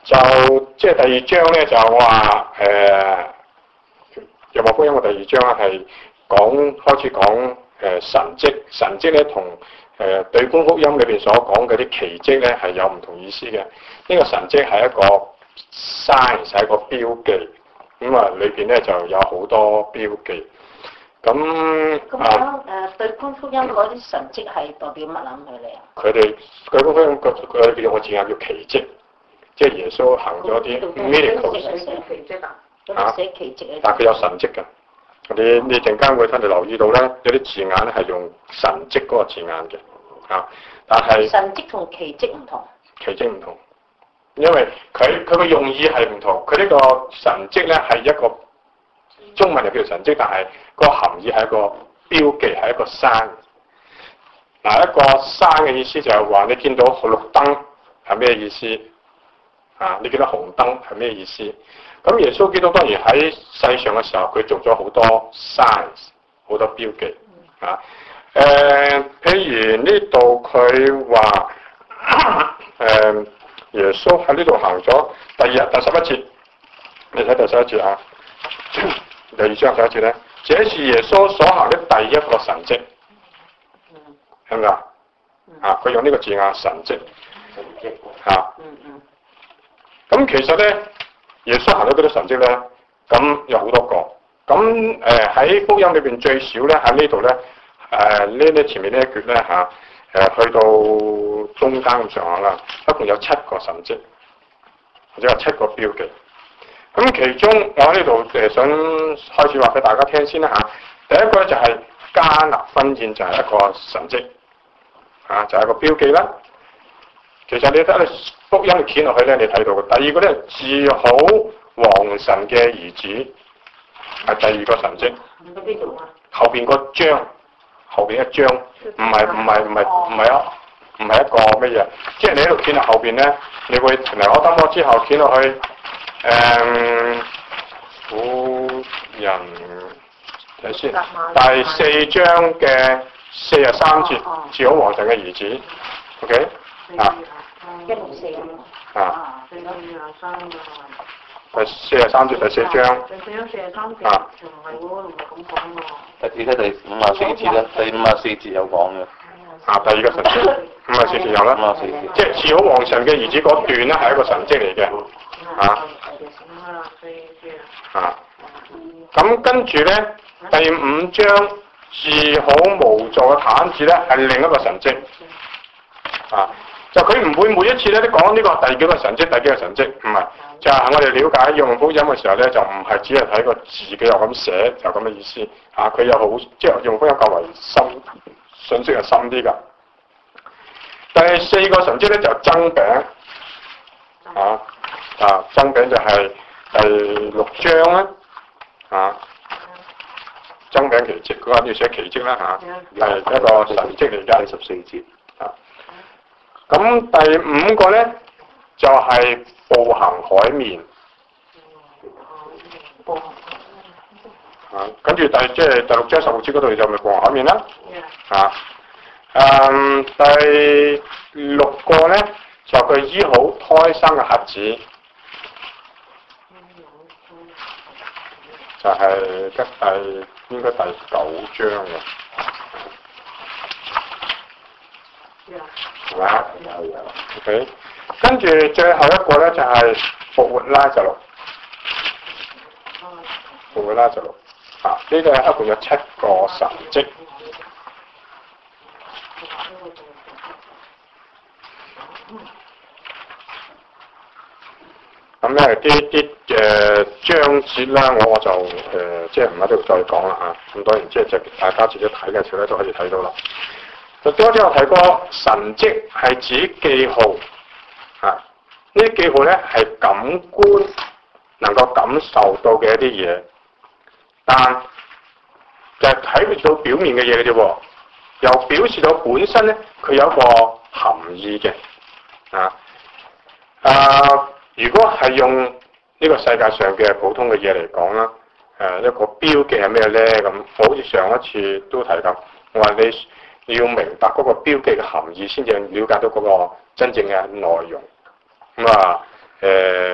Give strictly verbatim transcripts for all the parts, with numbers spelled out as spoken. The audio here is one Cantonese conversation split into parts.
就即係第二章咧，就話誒《若望福音》嘅第二章係講開始講誒、呃、神蹟，神蹟咧同誒對觀福音裏邊所講嗰啲奇蹟咧係有唔同意思嘅。呢、這個神蹟係一個 sign， 係一個標記，咁啊裏邊咧就有好多標記。咁咁樣誒對觀福音嗰啲神蹟係代表乜諗佢哋啊？ 佢哋對觀福音佢佢哋用個字眼叫奇蹟，即係耶穌行咗啲 miracle 奇蹟啊！咁寫奇蹟啊！ 但係佢有神蹟㗎。你你陣間會睇你留意到咧，有啲字眼咧係用神蹟嗰個字眼嘅，啊！但係神蹟同奇蹟唔同。 奇蹟唔同，因為佢佢個用意係唔同。佢呢個神蹟咧係一個中文就叫神蹟，但係個含義係一個標記，係一個山。嗱，一個山嘅意思就係話你見到綠燈係咩意思？啊，你見到紅燈係咩意思？咁耶穌基督當然喺世上嘅時候，佢做咗好多 signs， 好多標記啊。誒、呃，譬如呢度佢話誒耶穌喺呢度行咗第二日第十一節，你睇第十一節啊。第二章十一節咧，這是耶穌所行的第一個神蹟，係咪啊？啊，佢用呢個字眼神蹟，啊，咁其實咧。耶穌行咗幾多神蹟咧？咁有好多個。咁誒喺福音裏邊最少咧喺呢度咧，誒呢呢前面呢一橛咧嚇，誒、啊、去到中間咁上下啦，一共有七個神蹟，或者有七個標記。咁其中我喺呢度誒想開始話俾大家聽先啦嚇。第一個咧就係迦納婚宴就係一個神蹟，嚇、啊、就係、是、一個標記啦。其實你睇你福音你掀落去咧，你睇到嘅。第二個咧，治好王神嘅兒子係第二個神蹟。邊度啊？後邊個章，後邊一章，唔係唔係唔係唔係啊，唔係一個乜嘢？即係你喺度掀落後邊咧，你會停嚟我等我之後掀落去，誒、嗯，婦人睇先，第四章嘅四十三節，治好王神嘅兒子 ，OK 啊？ 一同四啊， 四到廿三嘅第四十三節第四章。 第四章四十三節， 啊， 就唔係喎，唔係咁講喎。 你睇第五十四節啦，第五十四節有講嘅。 啊，第二個神蹟，五十四節有啦。 五十四節， 即係治好王神嘅兒子嗰段咧，係一個神蹟嚟嘅。啊。啊。咁跟住咧，第五章治好無助嘅癱子咧，係另一個神蹟。啊。就佢唔會每一次咧都講呢個第幾個神蹟，第幾個神蹟，唔係，就係、是、我哋了解用福音嘅時候咧，就唔係只係睇個字嘅又咁寫就咁嘅意思，啊，佢有好即係用福音較為深，信息係深啲㗎。第四個神蹟咧就增餅，啊啊增餅就係第六章啦，啊增餅奇蹟，嗰個要寫奇蹟啦嚇，係、啊、一個神蹟嚟㗎，第十四節。咁第五個咧就係、是、步行海面，啊，跟住第即係第六章十六節嗰度就咪步行海面啦，啊，嗯，第六個咧就佢醫好胎生嘅瞎子，就係吉第應該第九章嘅。係嘛？有有 OK，跟住最後一個咧就係、是、復活拉撒路，復活拉撒路啊！呢、這個一共有七個神蹟。咁咧啲啲誒章節啦，我我就誒、呃、即係唔喺度再講啦嚇。咁當然即係就大家自己睇嘅時候咧都可以睇到啦。就多啲我提過，神蹟係指記號，啊，呢啲記號咧係感官能夠感受到嘅一啲嘢，但就係睇唔到表面嘅嘢嘅啫喎，又表示到本身咧佢有一個含義嘅，啊，啊，如果係用呢個世界上嘅普通嘅嘢嚟講啦，誒、啊、一個標記係咩咧？咁好似上一次都提及，我話你。你要明白嗰個標記嘅含義，先至了解到嗰個真正嘅內容。咁啊，誒、呃，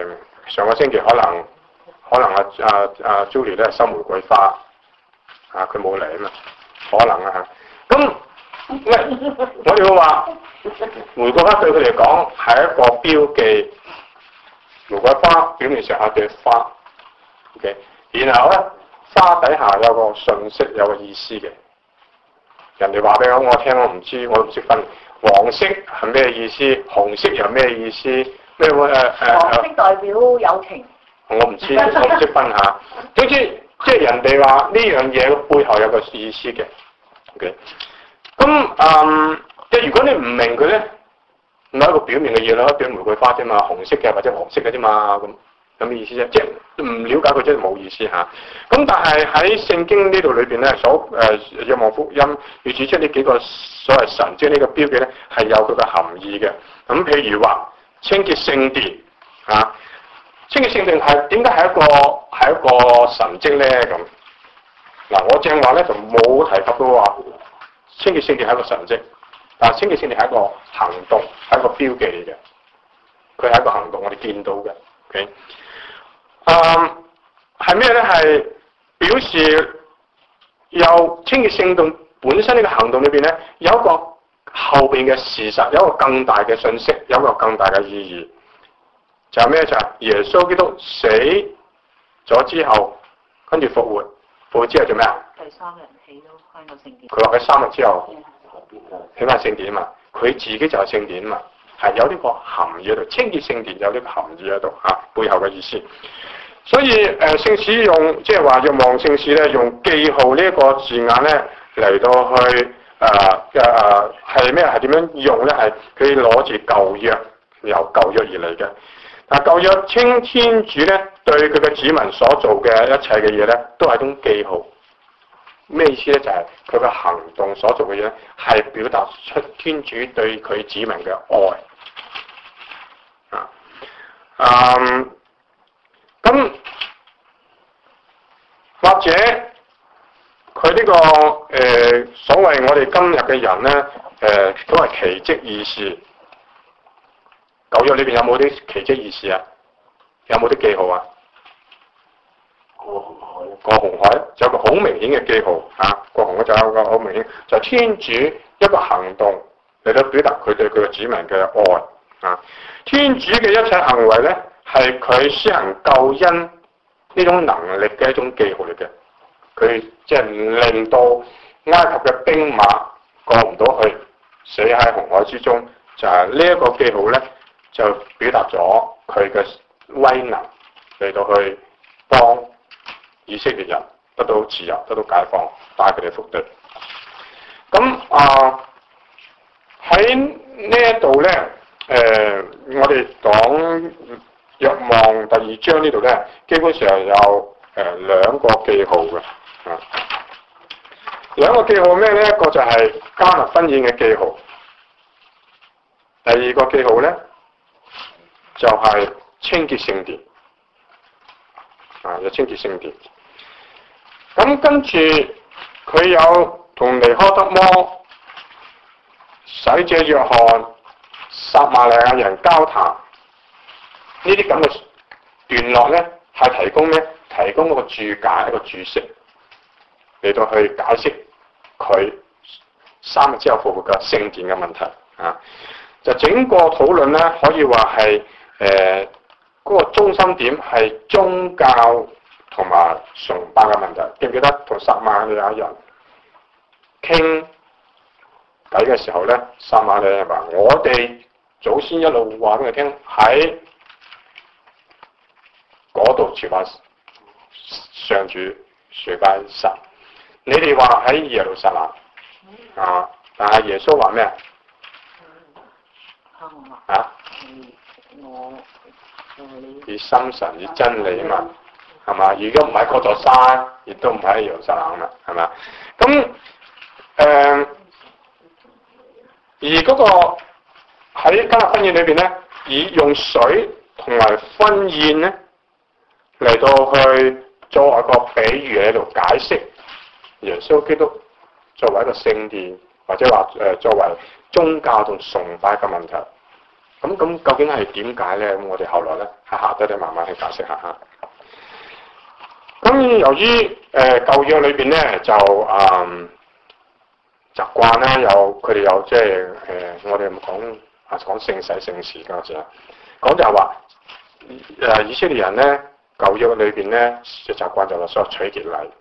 上個星期可能可能阿阿阿 Julie 咧收玫瑰花，啊佢冇嚟啊嘛，可能啊嚇。咁喂，我哋會話玫瑰花對佢嚟講係一個標記，玫瑰花表面上係對花 ，OK， 然後咧花底下有個信息，有個意思嘅。人哋話俾我我聽，我唔知，我都唔識分。黃色係咩意思？紅色又咩意思？咩誒誒？ 黃色代表友情。 我唔知，我唔識分下。總之，即係人哋話呢樣嘢個背後有個意思嘅。OK，咁嗯，即係如果你唔明佢咧，唔係一個表面嘅嘢啦，表玫瑰花啫嘛，紅色嘅或者黃色嘅啫嘛，咁有咩意思啫？即係唔了解佢真係冇意思嚇。咁但係喺聖經呢度裏邊咧，所誒若望福音要指出呢幾個所謂神蹟呢個標記咧，係有佢嘅含義嘅。咁譬如話清潔聖殿啊，清潔聖殿係點解係一個係一個神蹟咧？咁嗱，我正話咧就冇提及到話清潔聖殿係一個神蹟，但係清潔聖殿係一個行動，係一個標記嚟嘅。佢係一個行動，我哋見到嘅。OK，嗯，係咩咧？係表示有清潔聖殿本身呢個行動裏邊咧，有一個後邊嘅事實，有一個更大嘅信息，有一個更大嘅意義。就係咩？就係、是、耶穌基督死咗之後，跟住復活，復活之後做咩啊？ 第三日起都翻個聖殿。 佢話佢三日之後起翻聖殿啊嘛，佢自己就係聖殿啊嘛，係有呢個含義喺度，清潔聖殿有呢個含義喺度嚇，背後嘅意思。所以誒、呃、聖使用即係話若望聖使咧，用記號呢一個字眼咧嚟到去誒誒係咩？係點樣用咧？係佢攞住舊約，由舊約而嚟嘅。嗱，舊約稱天主咧對佢嘅子民所做嘅一切嘅嘢咧，都係一種記號。咩意思咧？就係佢嘅行動所做嘅嘢咧，係表達出天主對佢子民嘅愛。啊，嗯，咁或者佢呢、這個誒、呃、所謂我哋今日嘅人咧，誒、呃、都係奇蹟異事。舊約裏邊有冇啲奇蹟異事啊？有冇啲記號啊？過紅海，過紅海就有個好明顯嘅記號啊！過紅海就有個好明顯，就係、天主一個行動嚟到表達佢對佢嘅子民嘅愛啊！天主嘅一切行為咧，係佢施行救恩呢種能力嘅一種記號嚟嘅。佢即係令到埃及嘅兵馬過唔到去，死喺紅海之中，就係、是、呢一個記號咧。就表達咗佢嘅威能嚟到去幫以色列人得到自由、得到解放，帶佢哋復地。咁啊喺呢一度咧，誒、呃、我哋講若望第二章呢度咧，基本上有誒、呃、兩個記號嘅啊。兩個記號咩咧？一個就係加納婚宴嘅記號，第二個記號咧。就係清潔聖殿，啊，有清潔聖殿。咁跟住佢有同尼科德摩、洗者約翰、撒瑪利亞人交談，呢啲咁嘅段落咧，係提供咩？提供一個注解、一個注釋嚟到去解釋佢三日之後復活嘅聖殿嘅問題啊。就整個討論咧，可以話係。誒，嗰、呃那個中心點係宗教同埋崇拜嘅問題，記唔記得同撒瑪利亞人傾偈嘅時候咧？撒瑪利亞人話：我哋祖先一路話俾佢聽，喺嗰度朝拜上主、崇拜神。你哋話喺耶路撒冷啊，但係耶穌話咩啊？ 我以心神以真理啊嘛，係嘛？如果唔喺嗰座山，亦都唔喺耶路撒冷啦，係嘛？咁誒、呃，而嗰個喺加納婚宴裏邊咧，以用水同埋婚宴咧嚟到去作為一個比喻喺度解釋耶穌基督作為一個聖殿，或者話誒作為宗教同崇拜嘅問題。 咁咁究竟係點解咧？咁我哋後來咧喺下低咧慢慢去解釋下嚇。咁由於誒、呃、舊約裏邊咧就誒、嗯、習慣咧有佢哋有即係誒我哋講啊講聖洗聖事嗰陣時啊，講就係話誒以色列人咧舊約裏邊咧嘅習慣就係所謂取潔禮。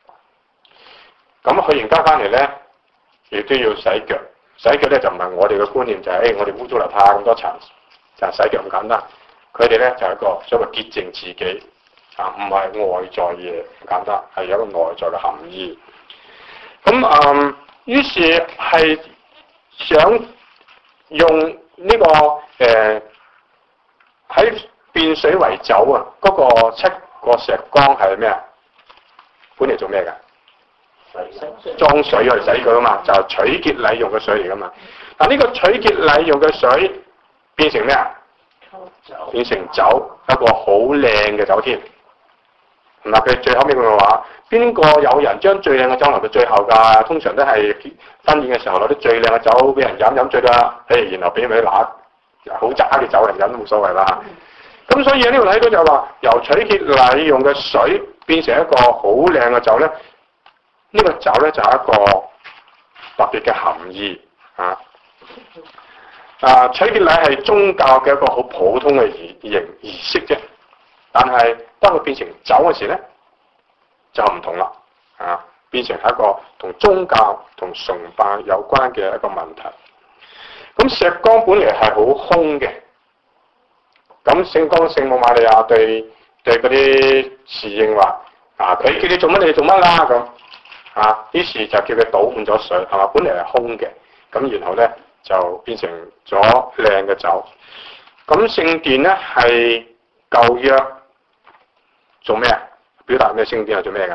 咁去完家翻嚟咧，亦都要洗腳。洗腳咧就唔係我哋嘅觀念，就係、是、誒我哋污糟邋遢咁多層，就係、是、洗腳咁簡單。佢哋咧就係、是、一個所謂潔淨自己。啊，唔係外在嘢咁簡單，係有一個內在嘅含義。咁嗯，於是係想用呢、這個誒喺、呃、變水為酒啊！嗰、那個七個石缸係咩啊？本嚟做咩㗎？裝水去洗佢啊嘛，就係、取潔禮用嘅水嚟噶嘛。嗱，呢個取潔禮用嘅水變成咩啊？變成酒，一個好靚嘅酒添。嗱，佢最後尾佢話：邊個有人將最靚嘅酒留到最後㗎？通常都係婚宴嘅時候攞啲最靚嘅酒俾人飲，飲醉啦，誒，然後俾佢拿好渣嘅酒嚟飲都冇所謂啦。咁所以喺呢度睇到就話，由取潔禮用嘅水變成一個好靚嘅酒咧，呢、這個酒咧就係一個特別嘅含義啊！啊，取潔禮係宗教嘅一個好普通嘅儀儀儀式啫。但係當佢變成酒嘅時咧，就唔同啦，啊，變成係一個同宗教同崇拜有關嘅一個問題。咁石缸本嚟係好空嘅，咁聖光聖母瑪利亞對對嗰啲侍應話：啊，佢叫你做乜你做乜啦咁，啊，於是就叫佢倒滿咗水，係嘛？本嚟係空嘅，咁然後咧就變成咗靚嘅酒。咁聖殿咧係舊約。做咩啊？表達咩？聖殿係做咩㗎？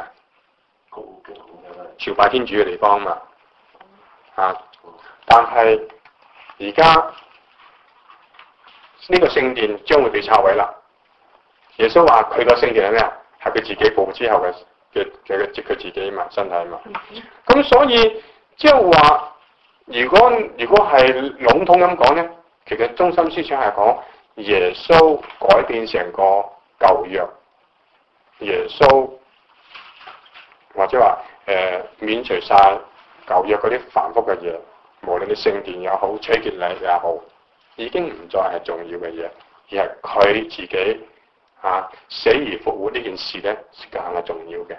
朝拜天主嘅地方嘛。啊！但係而家呢個聖殿將會被拆毀啦。耶穌話佢個聖殿係咩啊？係佢自己復活之後嘅嘅嘅接佢自己嘛，身體嘛。咁所以即係話，如果如果係籠統咁講咧，其實中心思想係講耶穌改變成個舊約。耶穌或者話誒、呃、免除晒舊約嗰啲繁複嘅嘢，無論你聖殿也好，取潔禮也好，已經唔再係重要嘅嘢，而係佢自己啊死而復活呢件事咧，更係重要嘅。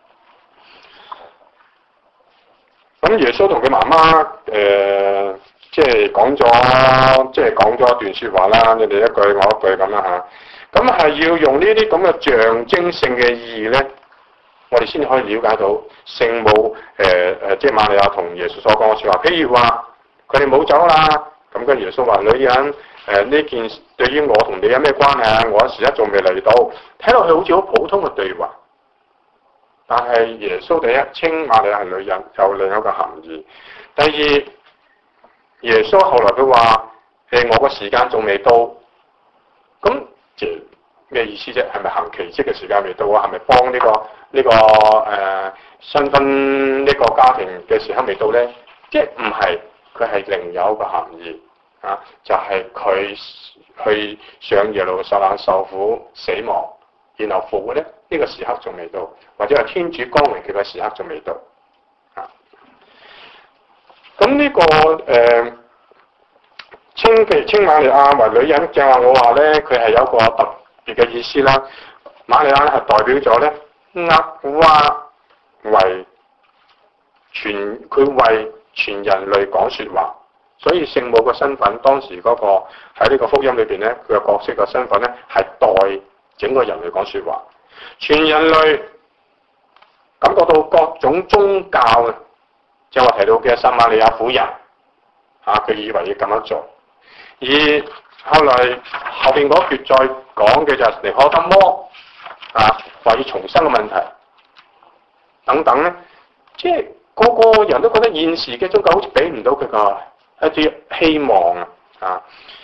咁耶穌同佢媽媽誒，即係講咗，即係講咗一段説話啦，你哋一句我一句咁啦嚇。咁係要用呢啲咁嘅象徵性嘅意義咧，我哋先可以了解到聖母誒誒、呃，即係瑪利亞同耶穌所講嘅説話。譬如話佢哋冇走啦，咁跟耶穌話：女人誒呢、呃、件對於我同你有咩關係啊？我一時一仲未嚟到，睇落去好似好普通嘅對話。但係耶穌第一稱瑪利亞係女人，有另一個含義。第二，耶穌後來佢話：誒我個時間仲未到，咁。即咩意思啫？係咪行奇蹟嘅時間未到啊？係咪幫呢個呢、這個誒、呃、新婚呢個家庭嘅時刻未到咧？即係唔係？佢係另有一個含義啊！就係、是、佢去上耶路撒冷受苦死亡，然後復活咧，呢、這個時刻仲未到，或者係天主光榮佢嘅時刻仲未到啊！咁呢、這個誒。呃稱其稱瑪利亞為女人，正話我話咧，佢係有一個特別嘅意思啦。瑪利亞咧係代表咗咧厄娃為全，佢為全人類講説話，所以聖母嘅身份當時嗰、那個喺呢個福音裏邊咧，佢嘅角色嘅身份咧係代整個人類講説話，全人類感覺到各種宗教嘅，正話提到嘅撒瑪利亞婦人，啊，佢以為要咁樣做。而後來後邊嗰段再講嘅就係尼可德摩啊，話要重生嘅問題等等咧，即係個個人都覺得現時嘅宗教好似俾唔到佢個一啲希望啊啊！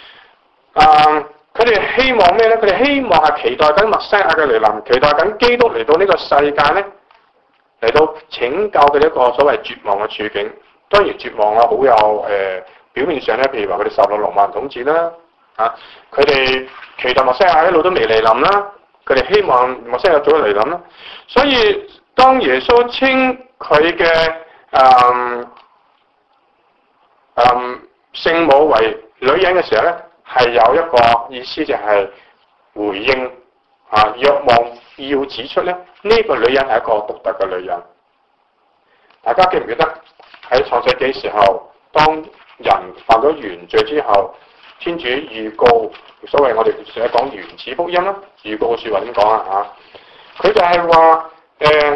佢哋希望咩咧？佢哋希望係期待緊默西亞嘅嚟臨，期待緊基督嚟到呢個世界咧，嚟到拯救佢哋一個所謂絕望嘅處境。當然絕望啊，好有誒。呃表面上咧，譬如話佢哋受到羅曼統治啦， 啊，佢哋期待默西亞一路都未嚟臨啦，佢哋希望默西亞早嚟臨啦。所以當耶穌稱佢嘅誒誒聖母為女人嘅時候咧，係有一個意思就係回應啊，若望要指出咧，呢、這個女人係一個獨特嘅女人。大家記唔記得喺創世紀時候，當人犯咗原罪之後，天主預告所謂我哋成日講原始福音啦，預告嘅説話點講啊？嚇，佢就係話誒，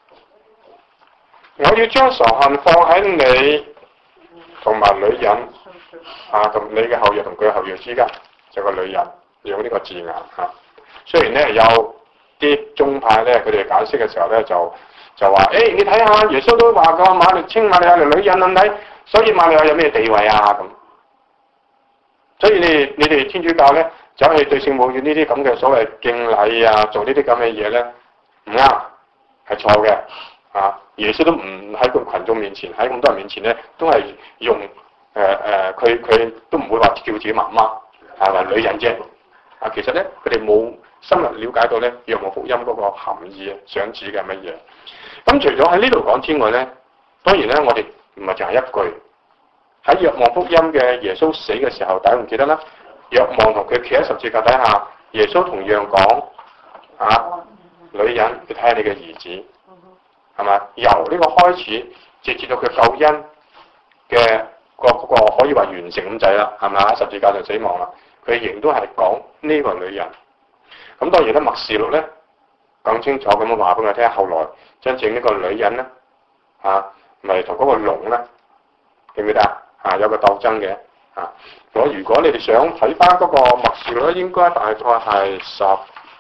我要將仇恨放喺你同埋女人啊，同你嘅後裔同佢嘅後裔之間，就個女人用呢個字眼嚇、啊。雖然咧有啲宗派咧，佢哋解釋嘅時候咧就就話：誒、欸，你睇下耶穌都話過瑪利稱瑪利亞係女人，係咪？所以瑪利亞有咩地位啊？咁，所以你你哋天主教咧走去對聖母院呢啲咁嘅所謂敬禮啊，做呢啲咁嘅嘢咧，唔啱，係錯嘅啊！耶穌都唔喺個群眾面前，喺咁多人面前咧，都係用誒誒，佢、呃、佢都唔會話叫自己媽媽係咪女人啫？啊，其實咧佢哋冇深入了解到咧《若望福音》嗰個含義啊，想指嘅係乜嘢？咁除咗喺呢度講之外咧，當然咧我哋唔係淨係一句喺《若望福音》嘅耶穌死嘅時候，大家唔記得啦？若望同佢企喺十字架底下，耶穌同樣講啊，女人，你睇下你嘅兒子。係嘛？由呢個開始，直至到佢救恩嘅個個可以話完成咁滯啦，係咪啊？十字架就死亡啦，佢仍都係講呢個女人。咁當然咧，默示錄咧更清楚咁樣話俾我聽，後來真正呢個女人咧，啊，咪同嗰個龍咧，記唔記得啊？啊，有個鬥爭嘅啊。我如果你哋想睇翻嗰個默示錄咧，應該大概係十二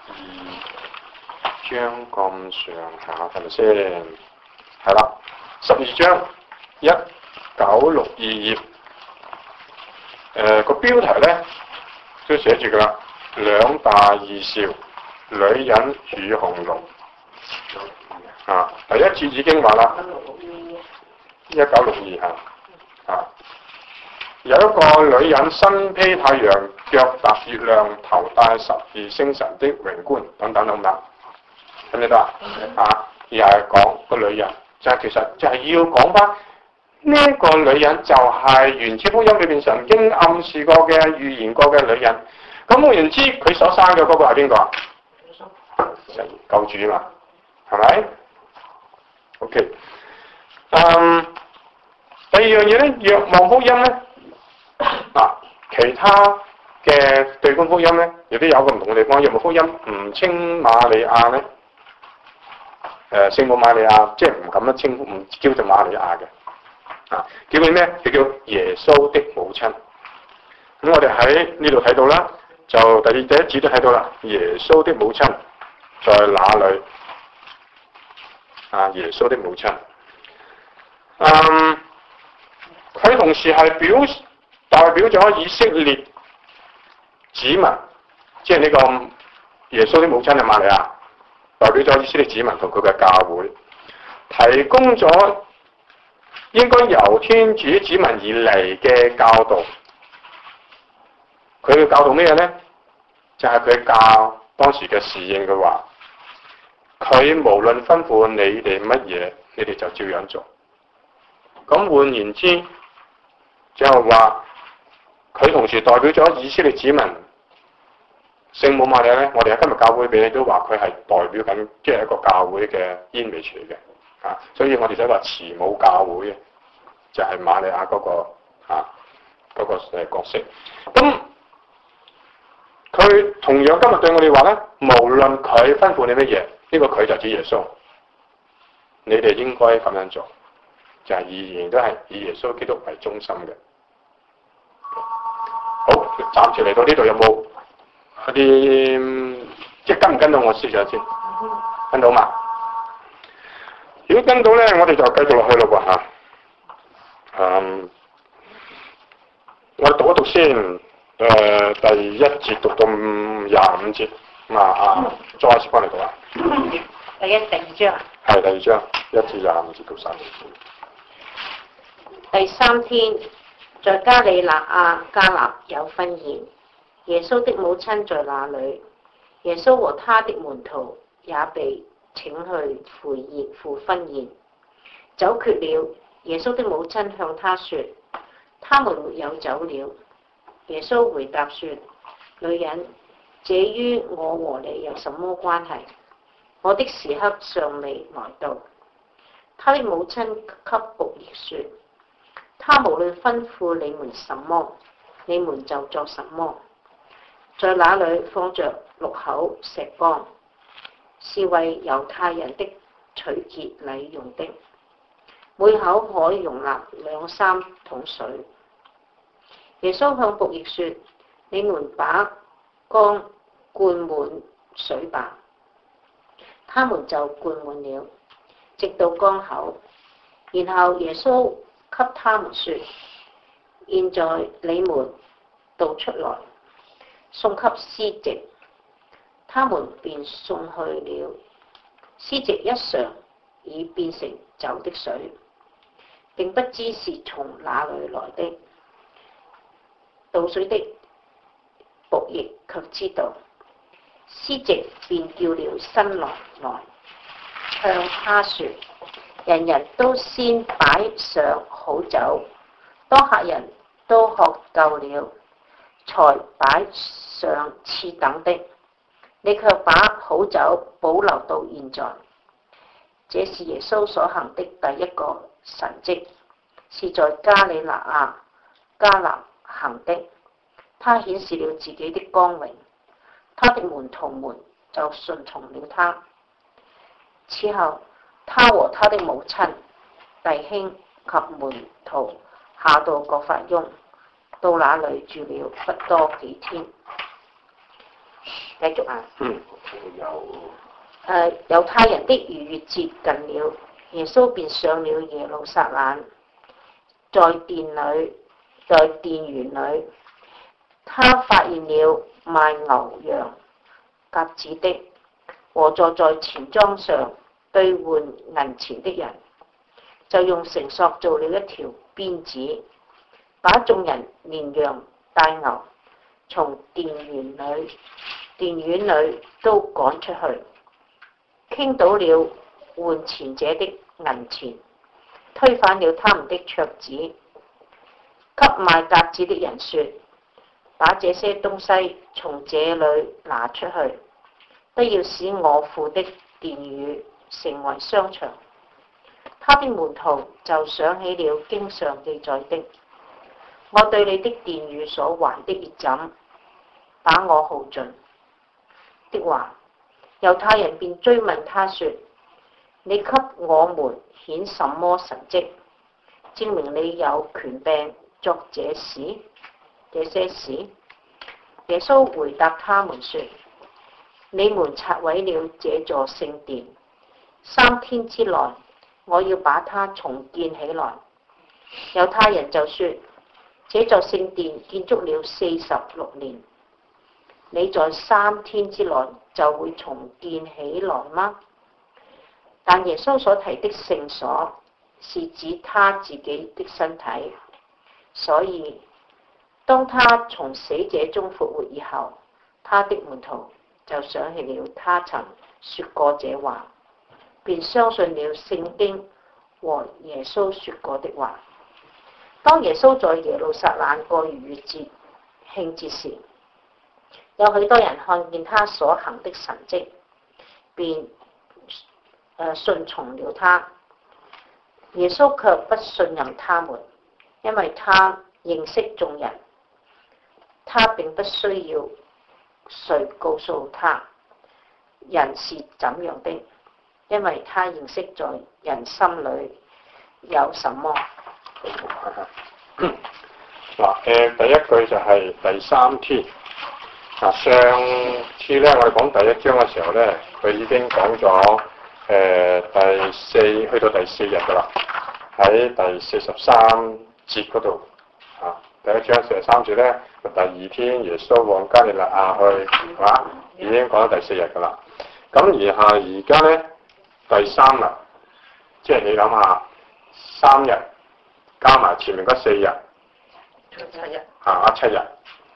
章咁上下，係咪先？係啦，十二章一九六二頁，誒、呃、個標題咧都寫住噶啦，兩大異兆，女人與紅龍。啊，第一節已經話啦，一九六二嚇，啊，有一個女人身披太陽，腳踏月亮，頭戴十二星辰的榮冠，等等等等。咁你得啊？啊，又係講個女人，就係、是、其實就係要講翻呢一個女人，就係原始福音裏邊曾經暗示過嘅、預言過嘅女人。咁換言之，佢所生嘅嗰個係邊個啊？神救主嘛，係咪 ？OK。嗯，第二樣嘢咧，若望福音咧，嗱，其他嘅對觀福音咧，亦都有個唔同嘅地方。若望福音唔稱瑪利亞咧。誒聖母瑪利亞，即係唔咁樣稱呼，唔叫做瑪利亞嘅，啊，叫佢咩？佢叫耶穌的母親。咁我哋喺呢度睇到啦，就第二第一節都睇到啦，耶穌的母親在哪裏？啊，耶穌的母親。嗯，佢同時係表代表咗以色列子民，即係呢個耶穌的母親係瑪利亞。代表咗以色列子民同佢嘅教會，提供咗應該由天主子民而嚟嘅教導。佢嘅教導咩咧？就係、是、佢教當時嘅侍應嘅話，佢無論吩咐你哋乜嘢，你哋就照樣做。咁換言之，就係話佢同時代表咗以色列子民。聖母瑪利亞咧，我哋喺今日教會俾你都話佢係代表緊，即係一個教會嘅 image 嚟嘅，啊，所以我哋就話慈母教會嘅，就係、是、瑪利亞嗰、那個啊嗰、那個誒角色。咁佢同樣今日對我哋話咧，無論佢吩咐你乜嘢，呢、這個佢就指耶穌，你哋應該咁樣做，就係、是、仍然都係以耶穌基督為中心嘅。好，暫時嚟到呢度有冇？嗰啲即係跟唔跟到我思想先？跟到嘛？如果跟到咧，我哋就繼續落去咯喎嚇。嗯，我讀一讀先。誒、呃，第一節讀到廿五節。咁啊啊，再一次幫你讀啊。 第一、第二章。 係第二章，一至廿五節到三節。 第三天，在加里肋亞加納有婚宴。 耶穌的母親在哪裏？耶穌和他的門徒也被請去赴宴赴婚宴。酒缺了，耶穌的母親向他說：他們沒有酒了。耶穌回答說：女人，這於我和你有什麼關係？我的時刻尚未來到。他的母親給僕役說：他無論吩咐你們什麼，你們就作什麼。在那裏放着六口石缸，是為猶太人的取潔禮用的，每口可以容納兩三桶水。耶穌向僕役說：你們把缸灌滿水吧。他們就灌滿了，直到缸口。然後耶穌給他們說：現在你們倒出來，送給司席。他們便送去了。司席一嘗，已變成酒的水，並不知是從哪裏來的。倒水的僕役卻知道。司席便叫了新郎來，向他說：人人都先擺上好酒，當客人都喝夠了，才擺上次等的。你卻把好酒保留到現在。這是耶穌所行的第一個神蹟，是在加里肋亞迦拿行的。他顯示了自己的光榮，他的門徒們就順從了他。此後，他和他的母親、弟兄及門徒下到葛法翁，到那裏住了不多幾天。繼續啊， 嗯，有誒猶太人的逾越節近了，耶穌便上了耶路撒冷，在殿裏，在殿園裏，他發現了賣牛羊鴿子的和坐在錢莊上兌換銀錢的人，就用繩索做了一條鞭子，把眾人連羊帶牛從殿園裏殿院裏都趕出去，傾倒了換錢者的銀錢，推翻了他們的桌子，給賣鴿子的人說：把這些東西從這裏拿出去，不要使我父的殿宇成為商場。他的門徒就想起了經上記載的：我對你的殿宇所還的熱枕，把我耗盡的話。猶太人便追問他說：你給我們顯什麼神蹟，證明你有權柄作這事這些事？耶穌回答他們說：你們拆毀了這座聖殿，三天之內我要把它重建起來。猶太人就說：這座聖殿建築了四十六年，你在三天之內就會重建起來嗎？但耶穌所提的聖所是指他自己的身體，所以當他從死者中復活以後，他的門徒就想起了他曾說過這話，便相信了聖經和耶穌說過的話。當耶穌在耶路撒冷過逾越節慶節時，有許多人看見他所行的神蹟，便誒順從了他。耶穌卻不信任他們，因為他認識眾人，他並不需要誰告訴他人是怎樣的，因為他認識在人心裏有什麼。 嗱，誒第一句就係第三天。嗱，上次咧我哋講第一章嘅時候咧，佢已經講咗誒第四去到第四日噶啦，喺第四十三節嗰度啊，第一章四十三節咧，第二天耶穌往加利肋亞去，係嘛？已經講咗第四日噶啦。咁而下而家咧第三日，即係你諗下，三日加埋前面嗰四日， 七日啊七日。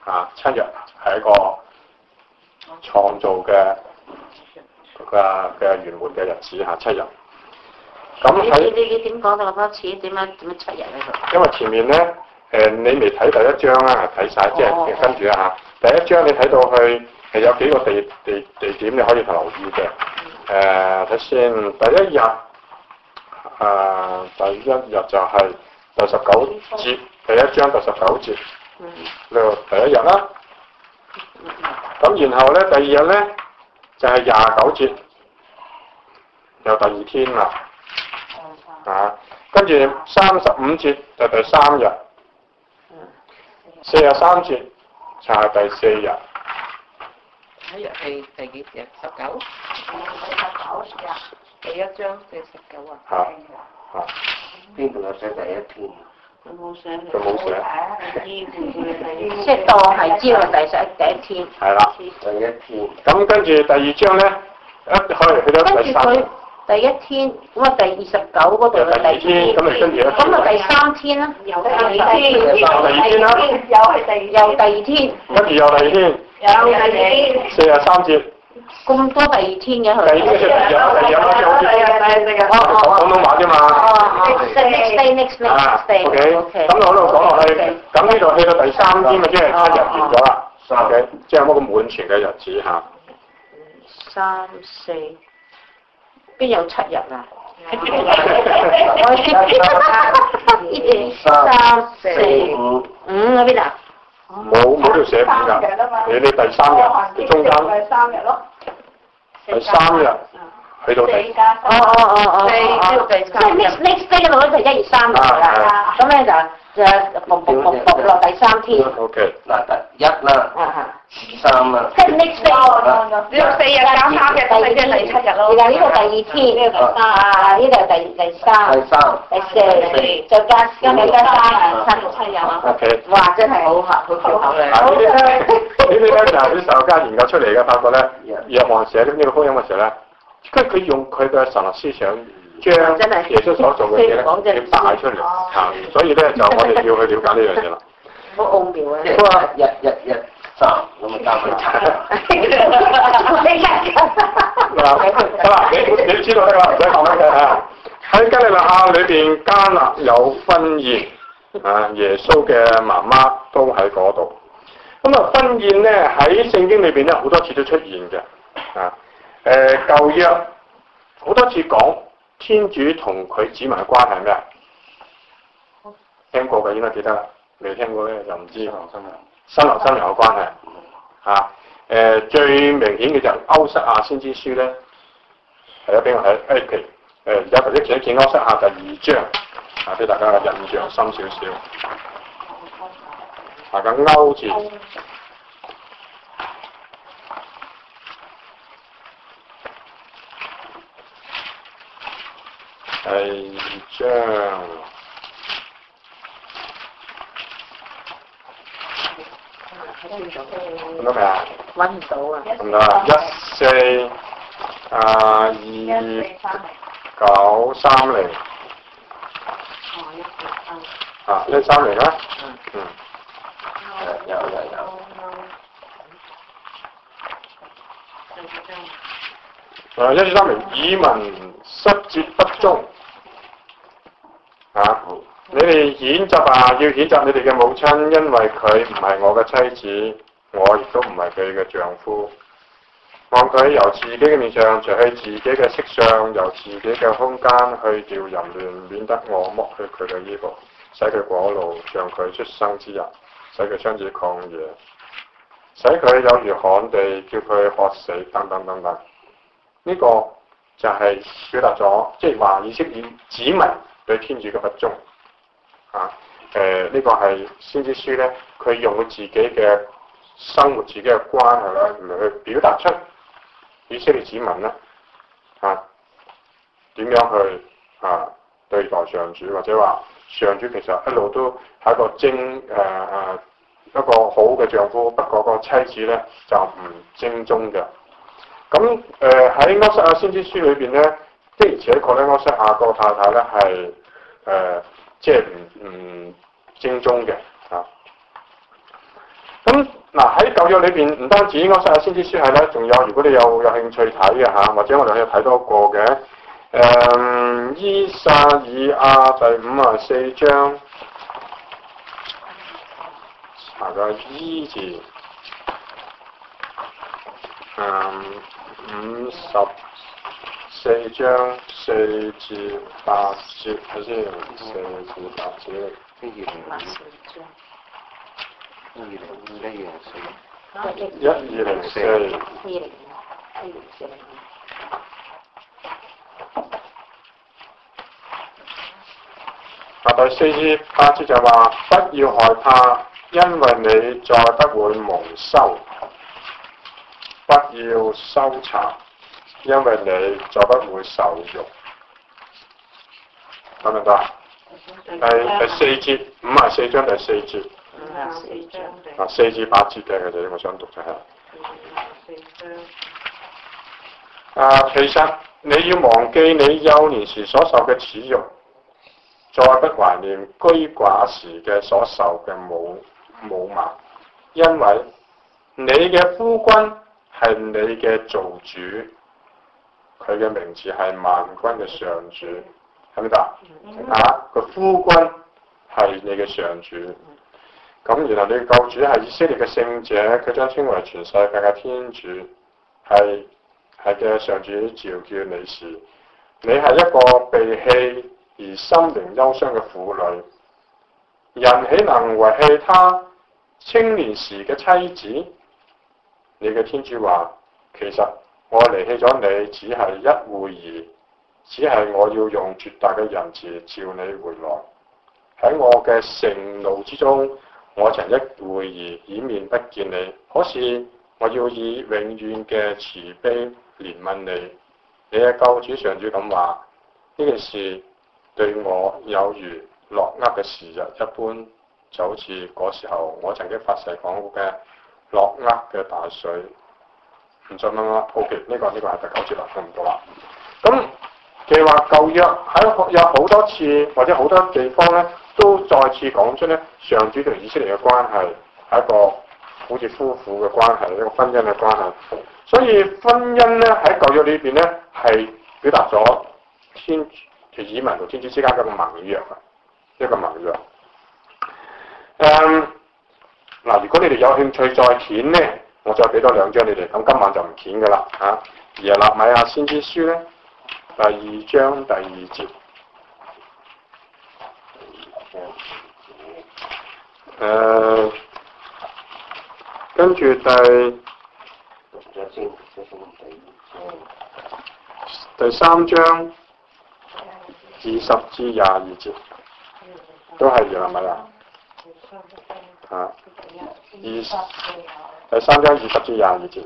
啊，七日係一個創造嘅嘅嘅圓滿嘅日子嚇，七日。咁你喺你你點講到咁多次？點樣點樣七日喺度？ 因為前面咧誒、呃、你未睇第一章啊，睇晒即係跟住啊嚇。第一章你睇到去係有幾個地地地點你可以留意嘅。誒睇先，第一日誒、呃、第一日就係第十九節，第一章第十九節，呢個第一日啦。咁然後咧第二日咧就係廿九節，有第二天啦。啊，跟住三十五節就第三日，四十三節就係第四日。 一日係第幾日？十九。十九日。第一章第十九啊。 嚇嚇。 邊度有寫第一天？ 佢冇寫。 佢冇寫。 即係當係知道第十第一天。 係啦。 第一天。 咁跟住第二章咧，一去去到第三日。 第一天，咁啊第二十九嗰度嘅第二天， 咁咪跟住咧， 咁啊第三天啦， 又第二天，又第二天啦， 又係第又第二天， 跟住又第二天， 又第二天， 四十三節， 咁多第二天嘅佢。 第二天第二日，第二日啦，即係好似講廣東話啫嘛。 哦，next day next next day。 O K，咁我喺度講落去，咁呢度去到第三天咪即係七日完咗啦。O K，即係有冇個滿全嘅日子嚇？ 三四。邊有七日啊？三四五五嗰邊啊？ 冇冇條寫片㗎，你你第三日，你中間第三日咯。 第三日去到第哦哦哦哦，即係 next next day 嗰度咧就一月三日啦，咁咧就就卜卜卜卜落第三天。 O K， 嗱第一啦，二三啦。 即係 next day， 呢個四日加三日，第即係第七日咯。 然後呢個第二天，呢個第三啊，呢度第第三、 第三、 第四，再加加加加三，三六七日啊。 O K， 哇，真係好好巧口咧。 嗱呢啲咧，呢啲咧就係啲神學家研究出嚟嘅，發覺咧，若望寫呢個福音嘅時候咧，佢佢用佢嘅神學思想將耶穌所做嘅嘢咧，要帶出嚟嚇，所以咧就我哋要去了解呢樣嘢啦。 好奧妙啊！ 不過日日日三咁啊加埋。 嗱，嗱你你知道得啦，唔使講乜嘅嚇。喺加利納亞裏邊，迦納有婚宴，啊，耶穌嘅媽媽都喺嗰度。咁啊，婚宴咧喺聖經裏邊咧好多次都出現嘅，啊，誒舊約好多次講天主同佢子民嘅關係咩啊？聽過嘅應該記得啦，未聽過咧就唔知。新郎新娘嘅關係，嚇、啊，誒、呃、最明顯嘅就係歐瑟亞先知書咧，係啊，俾我睇誒其誒有頭先見一見歐瑟亞第二章，啊俾大家嘅印象深少少，啊個歐字，第二章。揾到未啊？ 揾唔到啊！ 咁啊，一四啊二九三零啊，一三零啦，嗯， 有有有。 啊，一四三零，以民失節不忠啊！你哋譴責啊，要譴責你哋嘅母親，因為佢唔係我嘅妻子，我亦都唔係佢嘅丈夫。望佢由自己嘅面上除去自己嘅色相，由自己嘅空間去掉淫亂，免得我剝去佢嘅衣服，使佢果路，像佢出生之日，使佢雙子曠野，使佢有如旱地，叫佢渴死，等等等等。呢、這個就係表達咗，即係話以色列子民對天主嘅不忠。啊，誒、呃、呢、這個係先知書咧，佢用佢自己嘅生活、自己嘅關係咧嚟去表達出以色列子民咧，啊點樣去啊對待上主，或者話上主其實一路都係一個精誒誒一個好嘅丈夫，不過個妻子咧就唔精忠嘅。咁誒喺歐瑟亞先知書裏邊咧，的而且確咧，歐瑟亞個太太咧係誒。即係唔唔正宗嘅啊！咁嗱喺舊約裏邊，唔單止《安息日先知書》係咧，仲有如果你有有興趣睇嘅嚇，或者我哋可以睇多個嘅誒、嗯《依撒意亞》第五十四章，查個依字，誒五十四章四至八節，睇先，四至八節。 一二零一二零一二零四一二零四二零二零四零啊，第四至八節就話：不要害怕，因為你再不會蒙羞；不要羞慚，因為你再不會受辱。得唔得？第第四節，五十四章第四節。 五十四章啊，四至八節嘅，其實我想讀就係、是。 四章。 啊，其實你要忘記你幼年時所受嘅恥辱，再不懷念居寡時嘅所受嘅侮侮罵，因為你嘅夫君係你嘅造主，佢嘅名字係萬軍嘅上主，係咪得？啊，個夫君係你嘅上主。咁然後你嘅救主係以色列嘅聖者，佢將稱為全世界嘅天主，係係嘅上主召叫你時，你係一個被棄而心靈憂傷嘅婦女，人豈能遺棄他青年時嘅妻子？你嘅天主話：其實我離棄咗你，只係一會兒，只係我要用絕大嘅仁慈召你回來。喺我嘅盛怒之中，我曾一會兒掩面不見你，可是我要以永遠嘅慈悲憐憫你。你嘅救主上主咁話：呢件事對我有如諾厄嘅時日一般，就好似嗰時候我曾經發誓講過嘅諾厄嘅大水。唔再乜乜 ，OK， 呢個呢、呢個係第九節啦，講唔到啦。咁其實話舊約喺有好多次或者好多地方咧，都再次講出咧，上主同以色列嘅關係係一個好似夫婦嘅關係，一個婚姻嘅關係。所以婚姻咧喺舊約裏邊咧係表達咗天主以民同天主之間嘅一個盟約啊，一個盟約。誒、嗯、嗱，如果你哋有興趣再鉗咧，我再俾多兩張你哋。咁今晚就唔鉗噶啦嚇。耶肋米亞先知書咧，第二章第二節。誒、呃，跟住第第三章二十至廿二節，都係耶肋米亞啊，二第三章二十至廿二節。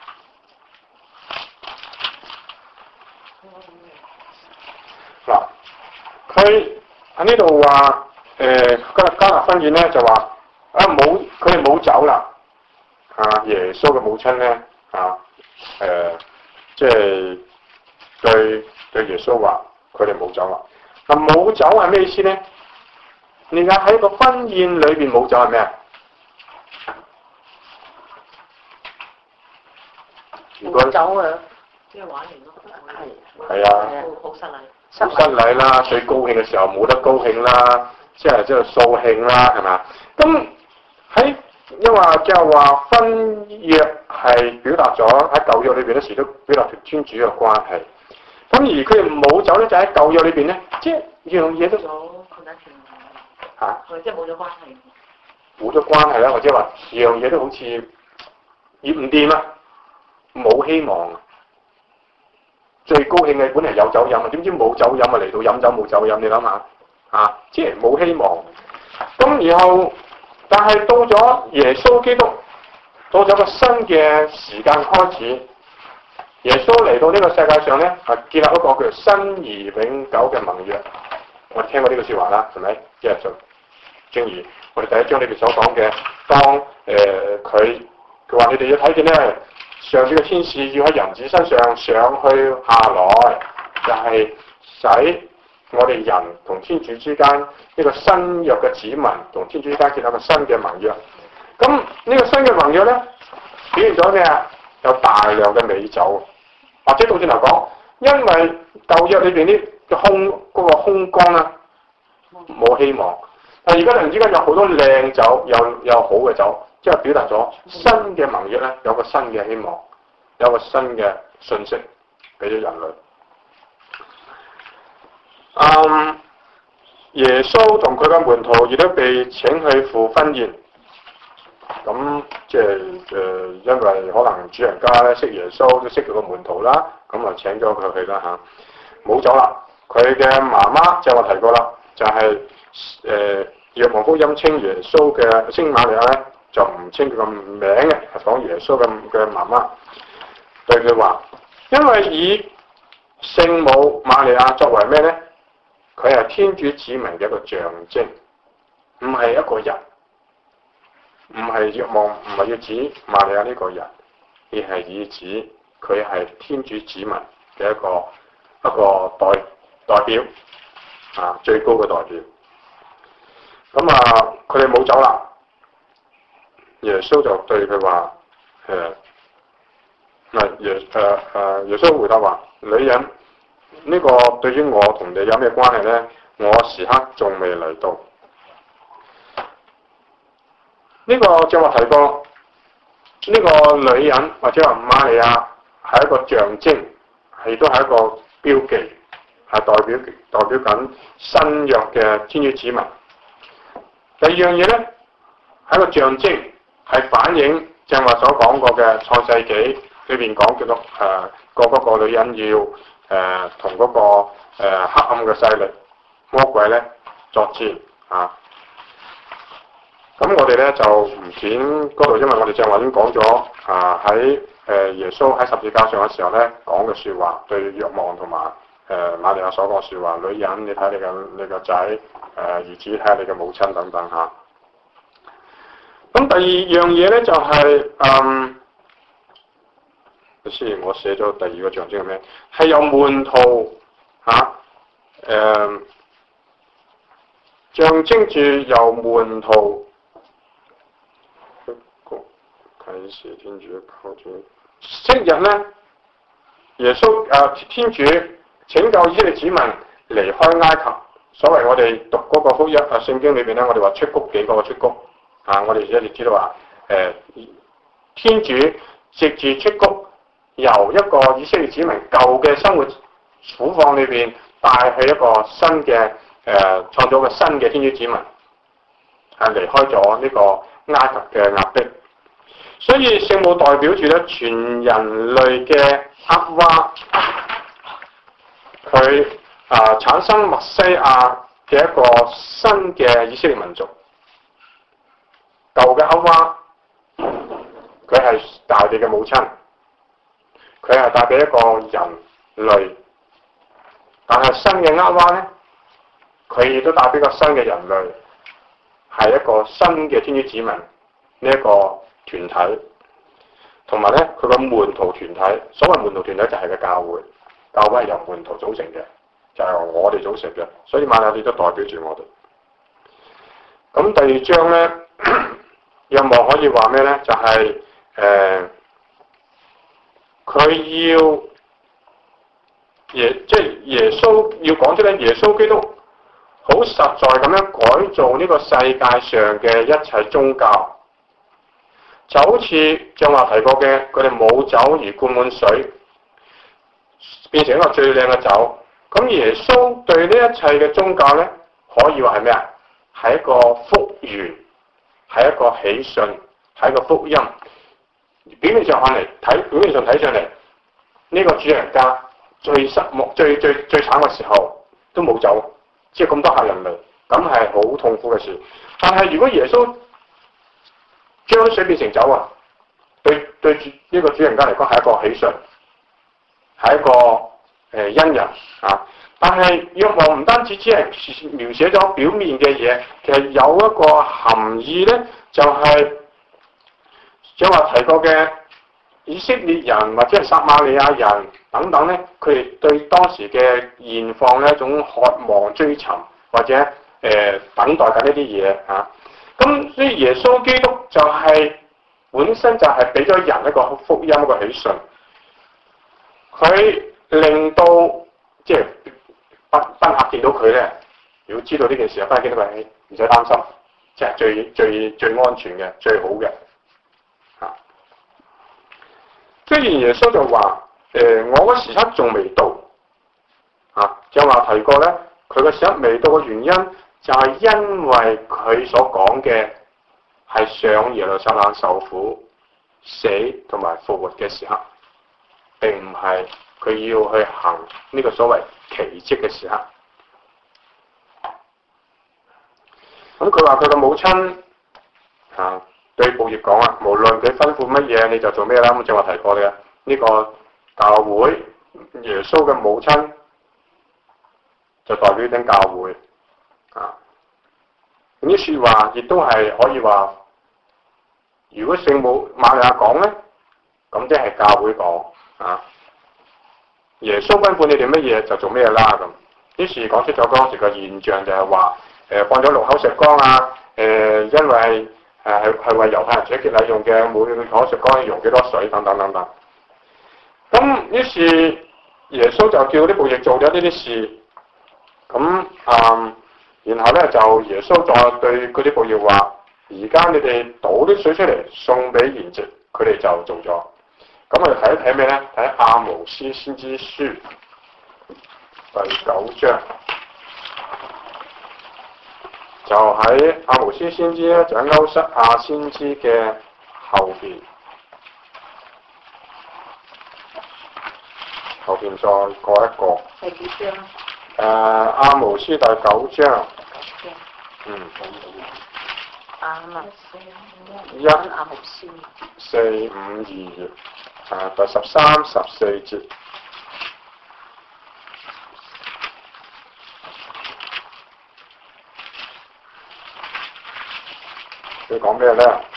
嗱，佢喺呢度話。誒加加納婚宴咧就話啊冇佢哋冇走啦，啊耶穌嘅母親咧啊誒即係對對耶穌話佢哋冇走啦。嗱、啊、冇走係咩意思咧？你而家喺個婚宴裏邊冇走係咩啊？ 冇走啊！ 即係玩完咯， 係啊， 好失禮， 好失禮啦！最高興嘅時候冇得高興啦。即係即係掃興啦，係嘛？咁喺因為即係話婚約係表達咗喺舊約裏邊嗰時都表達同天主嘅關係。咁而佢哋冇走咧，就喺舊約裏邊咧，即係樣嘢都嚇， 即係冇咗關係。 冇咗關係啦，或者話樣嘢都好似業唔掂啊，冇希望啊。最高興嘅本嚟有酒飲啊，點知冇酒飲啊，嚟到飲酒冇酒飲，你諗下？啊，即係冇希望。咁然後，但係到咗耶穌基督，到咗個新嘅時間開始，耶穌嚟到呢個世界上咧，啊建立一個叫新而永久嘅盟約。我哋聽過呢個説話啦，係咪？即係就正如我哋第一章裏邊所講嘅，當誒佢佢話你哋要睇見咧，上主嘅天使要喺人子身上上去下來，就係、是、使。我哋人同天主之間呢個新約嘅子民同天主之間建立一個新嘅盟約。 咁呢個新嘅盟約咧，表現咗咩啊？有大量嘅美酒，或者倒轉嚟講，因為舊約裏邊啲嘅空嗰、那個空光啦，冇希望。但而家突然之間有好多靚酒，又有好嘅酒，即係表達咗新嘅盟約咧，有個新嘅希望，有個新嘅信息俾咗人類。嗯，耶穌同佢嘅門徒亦都被請去赴婚宴。咁即係誒，因為可能主人家咧識耶穌，都識佢個門徒啦，咁啊請咗佢去啦嚇。冇走啦，佢嘅媽媽就我提過啦，就係、是、誒《若望福音》稱耶穌嘅稱瑪利亞咧，就唔稱佢個名嘅，係講耶穌嘅嘅媽媽對佢話，因為以聖母瑪利亞作為咩咧？佢係天主子民嘅一個象徵，唔係一個人，唔係若望，唔係要指瑪利亞呢個人，而係以指佢係天主子民嘅一個一個代代表啊，最高嘅代表。咁啊，佢哋冇走啦，耶穌就對佢話：誒，嗱耶誒誒，耶穌回答話：女人。呢個對於我同你有咩關係呢？我時刻仲未嚟到。呢、這個正話提過，呢、這個女人或者話瑪利亞係一個象徵，係都係一個標記，係代表代表緊新約嘅天主子民。第二樣嘢呢，係一個象徵，係反映正話所講過嘅創世紀裏邊講叫做誒個嗰個女人要。誒同嗰個、呃、黑暗嘅勢力魔鬼咧作戰啊！咁我哋咧就唔見嗰度，因為我哋正話已經講咗啊喺誒耶穌喺十字架上嘅時候咧講嘅説話，對若望同埋誒瑪利亞所講説話，女人你睇你嘅你個仔誒兒子睇下你嘅母親等等嚇。咁、啊、第二樣嘢咧就係、是、嗯。雖然我寫咗第二個象徵係咩？係由門徒嚇誒、啊、象徵住由門徒啟示天主靠住昔日咧，耶穌誒、啊、天主拯救以色列子民離開埃及。所謂我哋讀嗰個福音啊聖經裏邊咧，我哋話出谷幾個出谷啊，我哋一直知道話誒、啊、天主藉住出谷。由一個以色列子民舊嘅生活苦況裏邊帶去一個新嘅誒、呃、創造一個新嘅天主子民，係離開咗呢個埃及嘅壓迫。所以聖母代表住咧全人類嘅厄娃，佢啊、呃、產生默西亞嘅一個新嘅以色列民族。舊嘅厄娃，佢係大地嘅母親。佢係帶俾一個人類，但係新嘅厄娃咧，佢亦都帶俾個新嘅人類，係一個新嘅天主子民呢一個團體，同埋咧佢個門徒團體。所謂門徒團體就係個教會，教會係由門徒組成嘅，就係、是、由我哋組成嘅，所以瑪利亞亦都代表住我哋。咁第二章咧，有冇可以話咩咧？就係、是、誒。呃佢要耶，即係耶穌要講出咧，耶穌基督好實在咁樣改造呢個世界上嘅一切宗教，就好似正話提過嘅，佢哋冇酒而灌滿水，變成一個最靚嘅酒。咁耶穌對呢一切嘅宗教咧，可以話係咩啊？係一個福源，係一個喜訊，係一個福音。表面上看嚟睇，表面上睇上嚟，呢、這個主人家最失望、最最最慘嘅時候都冇走，即係咁多客人嚟，咁係好痛苦嘅事。但係如果耶穌將水變成酒啊，對對住呢個主人家嚟講係一個喜訊，係一個誒、呃、恩人啊。但係若望唔單止只係描寫咗表面嘅嘢，其實有一個含義咧，就係、是。有話提過嘅以色列人或者係撒瑪利亞人等等咧，佢哋對當時嘅現況咧一種渴望追尋或者誒、呃、等待緊呢啲嘢嚇。咁、啊、 咁所以耶穌基督就係、是、本身就係俾咗人一個福音一個喜訊，佢令到即係賓賓客見到佢咧，如果知道呢件事，賓客見到佢，唔使擔心，即係最最最安全嘅、最好嘅。啊，雖然耶穌就話：誒、呃，我個時刻仲未到。啊，有話提過咧，佢個時刻未到嘅原因就係因為佢所講嘅係上耶路撒冷受苦、死同埋復活嘅時刻，並唔係佢要去行呢個所謂奇蹟嘅時刻。咁佢話佢嘅母親啊對僕役講啊，無論佢吩咐乜嘢你就做咩啦。咁正話提過嘅呢個教會耶穌嘅母親就代表緊教會啊。呢啲說話亦都係可以話，如果聖母瑪利亞講咧，咁即係教會講啊。耶穌吩咐你哋乜嘢就做咩啦咁。於是講出咗當時嘅現象，就係話誒放咗六口石缸啊，誒、呃、因為誒係係為猶太人取潔禮用嘅，每口石缸要用幾多水等等等等。咁於是耶穌就叫啲僕役做咗呢啲事，咁啊，然後咧就耶穌再對嗰啲僕役話：而家你哋倒啲水出嚟送俾筵席，佢哋就做咗。咁我哋睇一睇咩咧？睇阿毛斯先知書第九章，就喺阿毛斯先知咧，就喺歐瑟亞先知嘅後邊，後邊再過一個。 第幾章？ 誒、呃，阿毛斯第九章。嗯。 阿毛一阿毛斯。 四五二頁。啊，第十三、十四節，佢講咩咧？